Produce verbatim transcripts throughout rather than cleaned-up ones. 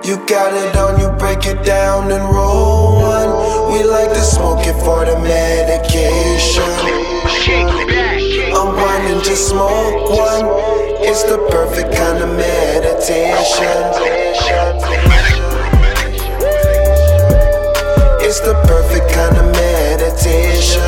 You got it on, you break it down and roll one. We like to smoke it for the medication. Unwind to smoke one. It's the perfect kind of meditation. It's the perfect kind of meditation.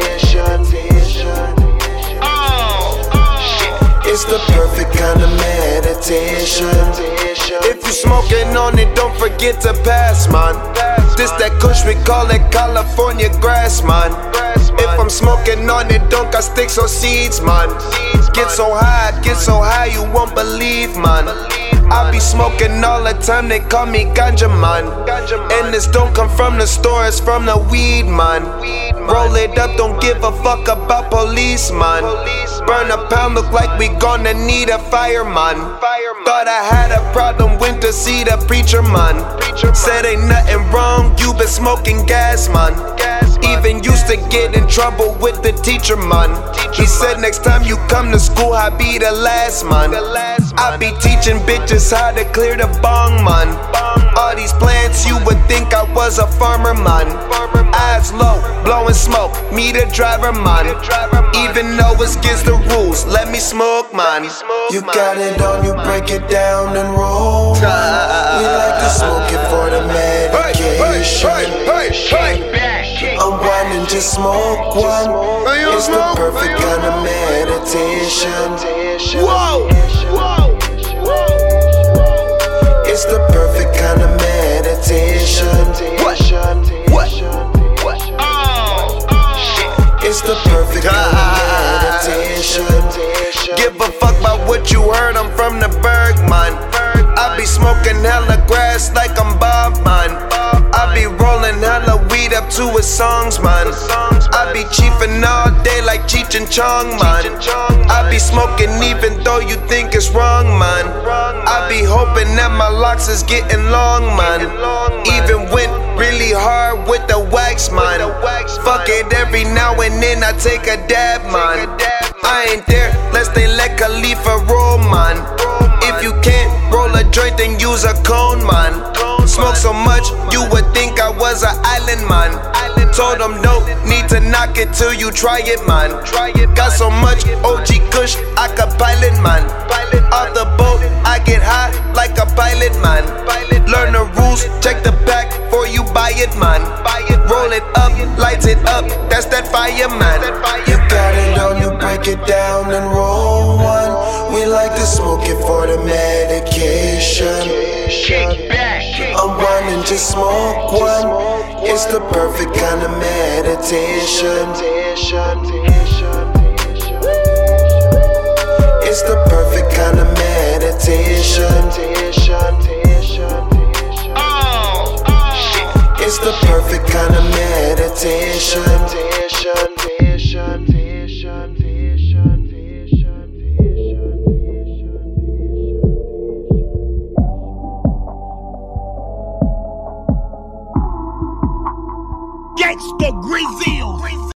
It's the perfect kind of meditation. If you smoking on it, don't forget to pass, man. This that kush, we call it California grass, man. If I'm smoking on it, don't got sticks or seeds, man. Get so high, get so high, you won't believe, man. I be smoking all the time, they call me ganja, man. And this don't come from the store, it's from the weed, man. Roll it up, don't give a fuck about police, man. Burn a pound, look like we gonna need a fireman. Thought I had a problem, went to see the preacher, man. Said ain't nothing wrong, you been smoking gas, man. Even used to get in trouble with the teacher, man. He said next time you come to school, I be the last, man. I be teaching bitches how to clear the bong, man. All these plants, you would think I was a farmer, man. Eyes low, blowing smoke, me the driver, man. Even though it's against the rules, let me smoke, man. You got it on, you break it down and roll. We like to smoke it for the medication. Unwind and just smoke one. It's the perfect kind of meditation. Whoa! It's the perfect kind of meditation. What? What? What? It's the perfect kind of meditation. Give a fuck about what you heard, I'm from the Berg, man. I be smoking hella grass like I'm Bob, man. I be rolling hella weed up to his songs, man. I be chiefin' all day like Cheech and Chong, man. I be smoking even though you think it's wrong, man. I be hoping that my locks is getting long, man. Even went really hard with the wax, man. Fuck it, every now and then I take a dab, man. I ain't there, let's they let Khalifa roll, man. If you can't roll a joint, then use a cone, man. Smoke so much, you would think I was an island, man. Told them no, need to knock it till you try it, man. Got so much O G kush, I could pilot, man. Off the boat, I get high like a pilot, man. Learn the rules, check the back before you buy it, man. Roll it up, lights it up, that's that fire, man. You got it on, you break it down and roll one. We like to smoke it for the medication. Unwind and just smoke one. It's the perfect kind of meditation.